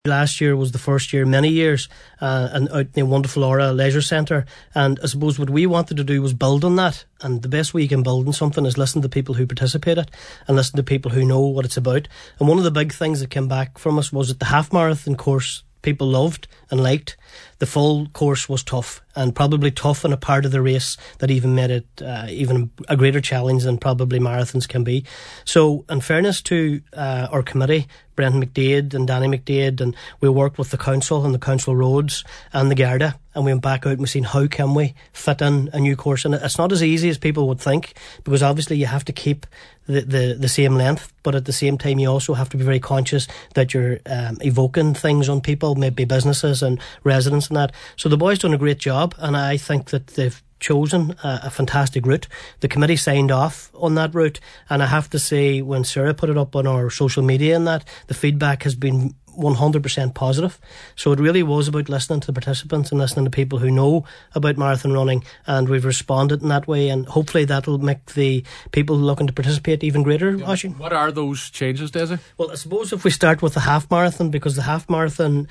Last year was the first year in many years, and out in the wonderful Aura Leisure Centre. And I suppose what we wanted to do was build on that. And the best way you can build on something is listen to people who participated and listen to people who know what it's about. And one of the big things that came back from us was that the half marathon course people loved and liked. The full course was tough, and probably tough in a part of the race that even made it even a greater challenge than probably marathons can be. So in fairness to our committee, Brendan McDade and Danny McDade, and we worked with the council and the council roads and the Garda, and we went back out and we seen how can we fit in a new course. And it's not as easy as people would think, because obviously you have to keep the same length, but at the same time you also have to be very conscious that you're evoking things on people, maybe businesses and residents and that. So the boys done a great job, and I think that they've chosen a fantastic route. The committee signed off on that route, and I have to say, when Sarah put it up on our social media and that, the feedback has been 100% positive. So it really was about listening to the participants and listening to people who know about marathon running, and we've responded in that way, and hopefully that'll make the people looking to participate even greater. Oisín, what are those changes, Desi? Well, I suppose if we start with the half marathon, because the half marathon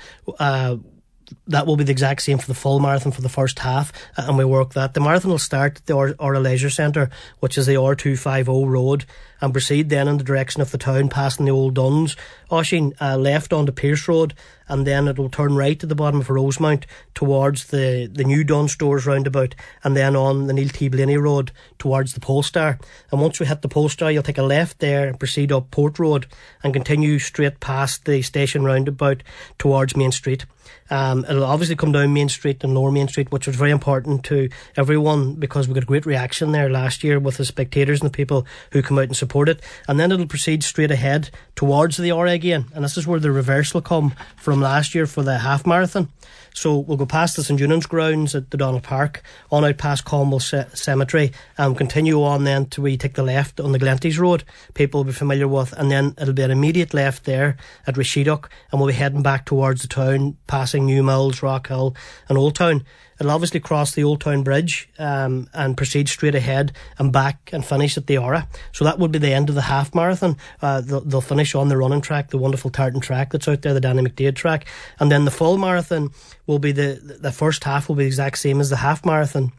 that will be the exact same for the full marathon for the first half, and we work that. The marathon will start at the Aura Leisure Centre, which is the R250 road, and proceed then in the direction of the town, passing the Old Duns, Oisín, left onto Pierce Road, and then it will turn right at the bottom of Rosemount towards the new Dunn Stores roundabout, and then on the Neil T. Blaney Road towards the Polestar. And once we hit the Polestar, you'll take a left there and proceed up Port Road and continue straight past the station roundabout towards Main Street. It'll obviously come down Main Street and Lower Main Street, which was very important to everyone, because we got a great reaction there last year with the spectators and the people who come out and support it. And then it'll proceed straight ahead towards the Aura again, and this is where the reverse will come from last year for the half marathon. So we'll go past the St Eunan's grounds at the Donald Park, on out past Conwell Cemetery, and continue on then till we take the left on the Glenties Road, people will be familiar with, and then it'll be an immediate left there at Rasheedock, and we'll be heading back towards the town, passing New Mills, Rockhill and Old Town. It'll obviously cross the Old Town Bridge and proceed straight ahead and back and finish at the Aura. So that would be the end of the half marathon. They'll finish on the running track, the wonderful tartan track that's out there, the Danny McDade track. And then the full marathon will be the first half will be the exact same as the half marathon.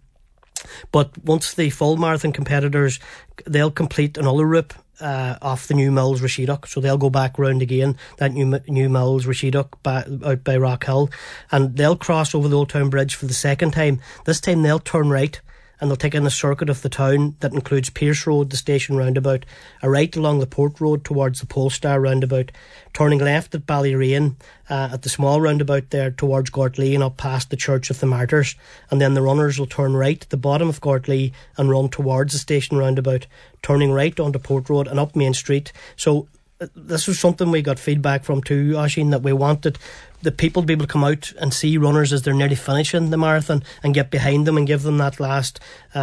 But once the full marathon competitors, they'll complete another route off the New Mills Rasheedock, so they'll go back round again, that New Mills Rasheedock out by Rockhill, and they'll cross over the Old Town Bridge for the second time. This time they'll turn right, and they'll take in the circuit of the town that includes Pierce Road, the station roundabout, a right along the Port Road towards the Polestar roundabout, turning left at Ballyrain, at the small roundabout there towards Gortlee and up past the Church of the Martyrs, and then the runners will turn right at the bottom of Gortlee and run towards the station roundabout, turning right onto Port Road and up Main Street. So this was something we got feedback from too, Oisín, that we wanted the people to be able to come out and see runners as they're nearly finishing the marathon and get behind them and give them that last,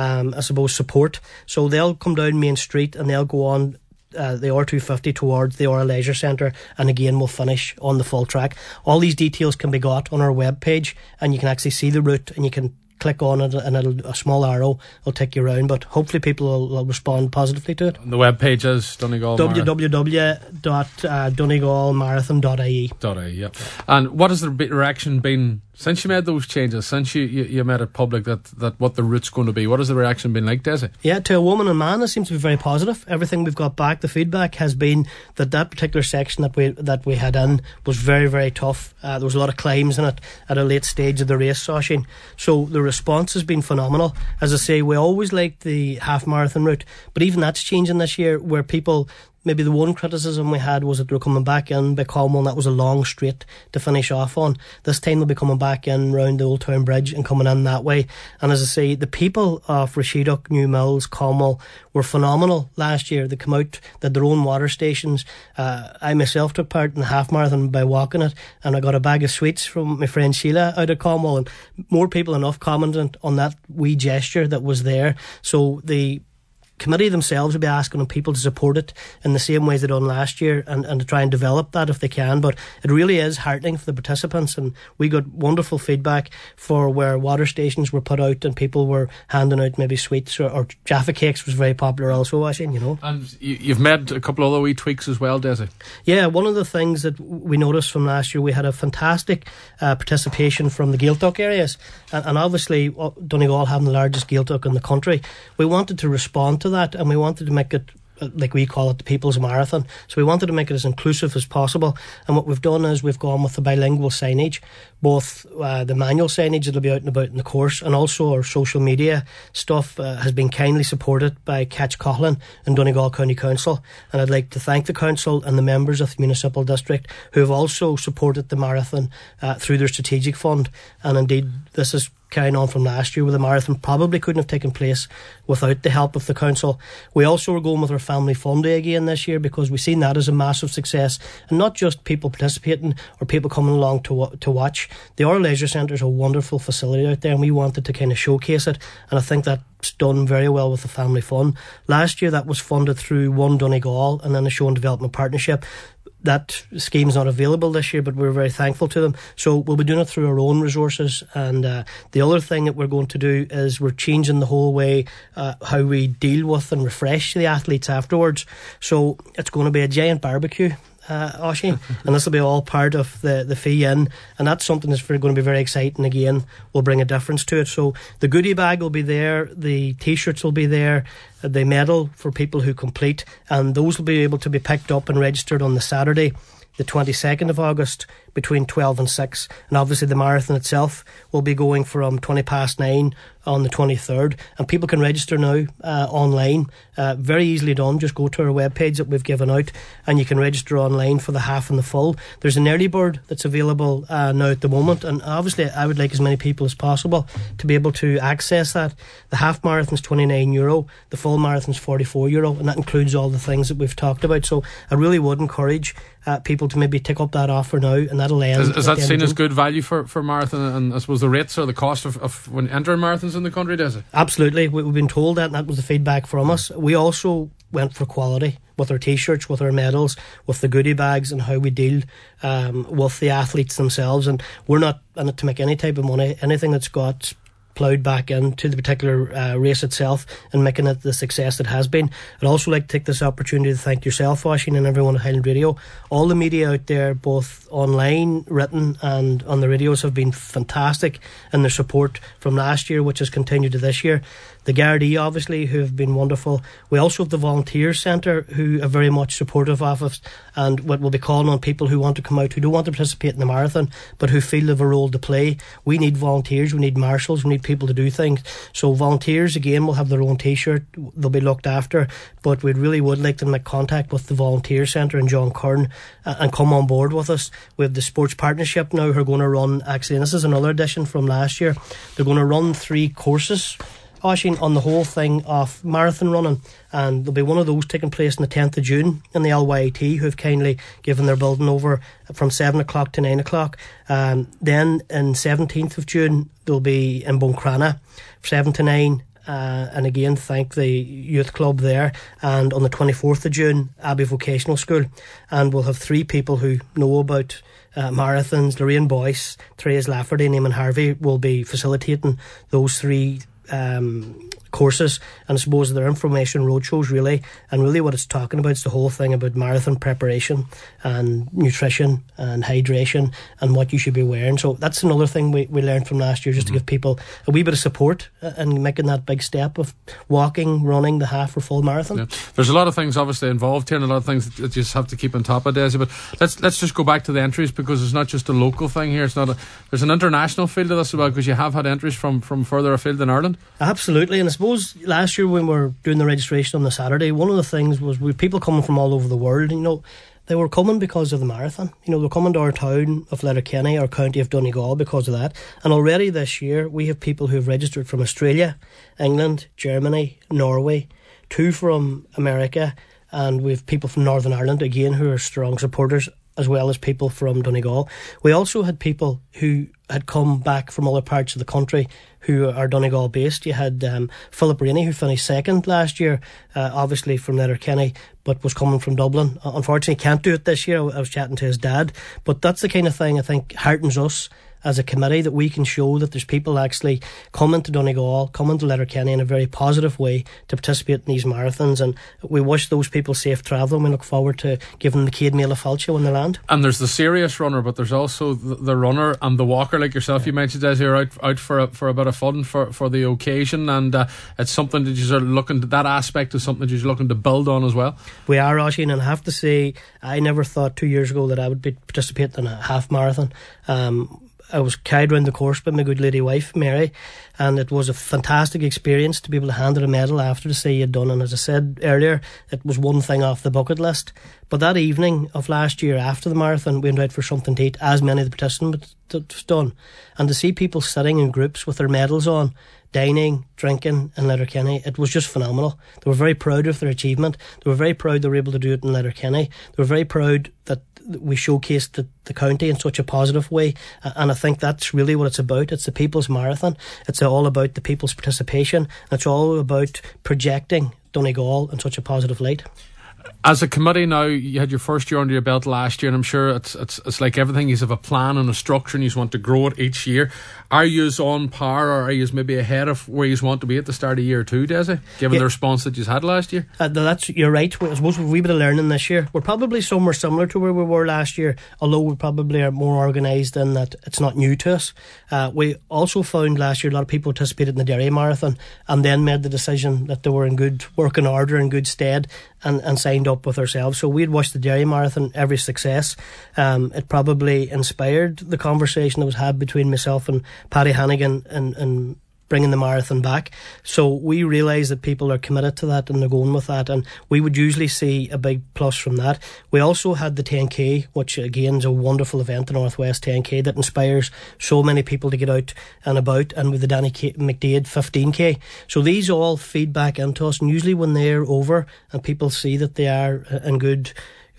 I suppose, support. So they'll come down Main Street and they'll go on the R250 towards the Aura Leisure Centre, and again we'll finish on the full track. All these details can be got on our webpage, and you can actually see the route, and you can click on it and a small arrow will take you around, but hopefully people will respond positively to it. And the webpage is Donegal www.donegalmarathon.ie. Yep. And what has the reaction been since you made those changes, since you made it public that what the route's going to be? What has the reaction been like, Desi? Yeah, to a woman and man, it seems to be very positive. Everything we've got back, the feedback has been that particular section that we had in was very, very tough. There was a lot of climbs in it at a late stage of the race, Oisín. So the response has been phenomenal. As I say, we always liked the half marathon route, but even that's changing this year, where people, maybe the one criticism we had was that they were coming back in by Conwell, and that was a long straight to finish off on. This time they'll be coming back in round the Old Town Bridge and coming in that way. And as I say, the people of Rasheedock, New Mills, Conwell were phenomenal last year. They come out, they had their own water stations. I myself took part in the half marathon by walking it, and I got a bag of sweets from my friend Sheila out of Conwell, and more people enough commented on that wee gesture that was there. So the committee themselves will be asking people to support it in the same ways they done last year, and to try and develop that if they can. But it really is heartening for the participants, and we got wonderful feedback for where water stations were put out and people were handing out maybe sweets, or Jaffa cakes was very popular also, Oisín, you know. And you've made a couple of other wee tweaks as well, Desi. Yeah, one of the things that we noticed from last year, we had a fantastic participation from the Gaeltacht areas, and obviously Donegal having the largest Gaeltacht in the country, we wanted to respond to that, and we wanted to make it, like we call it, the People's Marathon. So we wanted to make it as inclusive as possible, and what we've done is we've gone with the bilingual signage, both the manual signage that'll be out and about in the course, and also our social media stuff has been kindly supported by Catch Coughlin and Donegal County Council, and I'd like to thank the council and the members of the municipal district who have also supported the marathon through their strategic fund. And indeed, this is carrying on from last year, where the marathon probably couldn't have taken place without the help of the council. We also were going with our family fun day again this year, because we've seen that as a massive success, and not just people participating or people coming along to watch. The Our Leisure Centre is a wonderful facility out there, and we wanted to kind of showcase it, and I think that's done very well with the family fun. Last year that was funded through One Donegal and then the Show and Development Partnership. That scheme's not available this year, but we're very thankful to them. So we'll be doing it through our own resources. And the other thing that we're going to do is we're changing the whole way how we deal with and refresh the athletes afterwards. So it's going to be a giant barbecue, Oisín, and this will be all part of the fee in, and that's something that's going to be very exciting. Again, will bring a difference to it. So the goodie bag will be there, the t-shirts will be there, the medal for people who complete, and those will be able to be picked up and registered on the Saturday, the 22nd of August, between 12 and 6. And obviously the marathon itself will be going from 9:20 on the 23rd, and people can register now online, very easily done. Just go to our webpage that we've given out, and you can register online for the half and the full. There's an early bird that's available now at the moment, and obviously I would like as many people as possible to be able to access that. The half marathon's €29, the full marathon's €44, and that includes all the things that we've talked about. So I really would encourage people to maybe take up that offer now, and that'll end. Is that seen as good value for marathon, and I suppose the rates or the cost of when entering marathons in the country, does it? Absolutely, we've been told that, and that was the feedback from us. We also went for quality with our t-shirts, with our medals, with the goodie bags, and how we deal with the athletes themselves. And we're not in it to make any type of money. Anything that's got ploughed back into the particular race itself and making it the success it has been. I'd also like to take this opportunity to thank yourself, Oisín, and everyone at Highland Radio. All the media out there, both online, written and on the radios, have been fantastic in their support from last year, which has continued to this year. The Gardaí, obviously, who have been wonderful. We also have the Volunteers Centre, who are very much supportive of us, and what we'll be calling on people who want to come out, who don't want to participate in the marathon, but who feel they have a role to play. We need volunteers, we need marshals, we need people to do things. So volunteers, again, will have their own t-shirt, they'll be looked after, but we really would like to make contact with the Volunteers Centre and John Kern and come on board with us. We have the Sports Partnership now, who are going to run, actually, and this is another addition from last year, they're going to run 3 courses, Oisín, on the whole thing of marathon running, and there'll be one of those taking place on the 10th of June in the LYT, who have kindly given their building over from 7 o'clock to 9 o'clock. Then on 17th of June there'll be in Buncrana 7 to 9, and again thank the youth club there. And on the 24th of June, Abbey Vocational School, and we'll have 3 people who know about marathons. Lorraine Boyce, Therese Lafferty and Eamon Harvey will be facilitating those 3 courses, and I suppose they're information roadshows really, and really what it's talking about is the whole thing about marathon preparation and nutrition and hydration and what you should be wearing. So that's another thing we learned from last year, just to give people a wee bit of support in making that big step of walking, running the half or full marathon. Yeah. There's a lot of things obviously involved here, and a lot of things that you just have to keep on top of, Desi, but let's just go back to the entries, because it's not just a local thing here. There's an international feel to this as well, because you have had entries from further afield in Ireland. Absolutely, and I suppose last year when we were doing the registration on the Saturday, one of the things was we had people coming from all over the world. You know, they were coming because of the marathon. You know, they're coming to our town of Letterkenny, our county of Donegal, because of that. And already this year we have people who have registered from Australia, England, Germany, Norway, 2 from America, and we have people from Northern Ireland again who are strong supporters as well as people from Donegal. We also had people who had come back from other parts of the country who are Donegal based. You had Philip Rainey, who finished second last year, obviously from Letterkenny, but was coming from Dublin. Unfortunately, can't do it this year. I was chatting to his dad, but that's the kind of thing I think heartens us as a committee, that we can show that there's people actually coming to Donegal, coming to Letterkenny in a very positive way to participate in these marathons, and we wish those people safe travel, and we look forward to giving them the Céad Míle Fáilte when they land. And there's the serious runner, but there's also the runner and the walker like yourself. You mentioned as you're out for a bit of fun for the occasion, and it's something that you're looking to, that aspect is something that you're looking to build on as well. We are, Oisín, and I have to say I never thought 2 years ago that I would be participating in a half marathon. I was carried around the course by my good lady wife, Mary, and it was a fantastic experience to be able to hand her a medal after to say you'd done. And as I said earlier, it was one thing off the bucket list. But that evening of last year after the marathon, we went out for something to eat, as many of the participants had done. And to see people sitting in groups with their medals on, dining, drinking in Letterkenny, it was just phenomenal. They were very proud of their achievement. They were very proud they were able to do it in Letterkenny. They were very proud that we showcased the county in such a positive way, and I think that's really what it's about. It's the people's marathon. It's all about the people's participation. It's all about projecting Donegal in such a positive light. As a committee now, you had your first year under your belt last year, and I'm sure it's like everything, you have a plan and a structure and you want to grow it each year. Are you on par, or are you maybe ahead of where you want to be at the start of year two, Desi, given the response that you had last year? You're right. I suppose we've a wee bit of learning this year. We're probably somewhere similar to where we were last year, although we probably are more organised in that it's not new to us. We also found last year a lot of people participated in the Derry Marathon and then made the decision that they were in good working order, in good stead, and signed up with ourselves. So we'd watched the Derry Marathon every success. It probably inspired the conversation that was had between myself and Paddy Hannigan and bringing the marathon back. So we realise that people are committed to that and they're going with that, and we would usually see a big plus from that. We also had the 10k, which again is a wonderful event, the Northwest 10k, that inspires so many people to get out and about, and with the Danny McDaid 15k. So these all feed back into us, and usually when they're over and people see that they are in good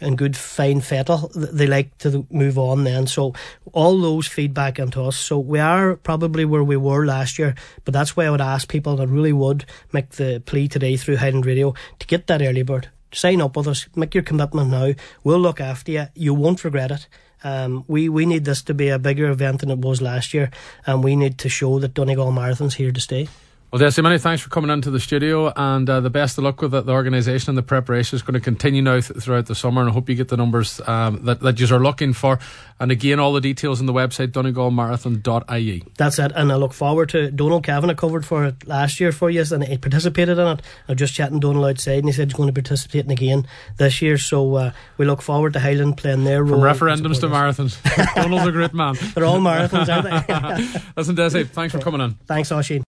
fine fettle, they like to move on then. So all those feedback into us. So we are probably where we were last year, but that's why I would ask people, and I really would make the plea today through Highland Radio, to get that early bird. Sign up with us, make your commitment now. We'll look after you. You won't regret it. We need this to be a bigger event than it was last year, and we need to show that Donegal Marathon's here to stay. Well, Desi, many thanks for coming into the studio, and the best of luck with the organisation, and the preparation is going to continue now throughout the summer, and I hope you get the numbers that you are looking for. And again, all the details on the website, donegalmarathon.ie. That's it, and I look forward to Donald Kavanagh covered for it last year for you, and he participated in it. I was just chatting to Donald outside, and he said he's going to be participating again this year, so we look forward to Highland playing their role. From referendums to marathons. Donald's a great man. They're all marathons, aren't they? Listen, Desi, thanks for coming in. Thanks, Oisín.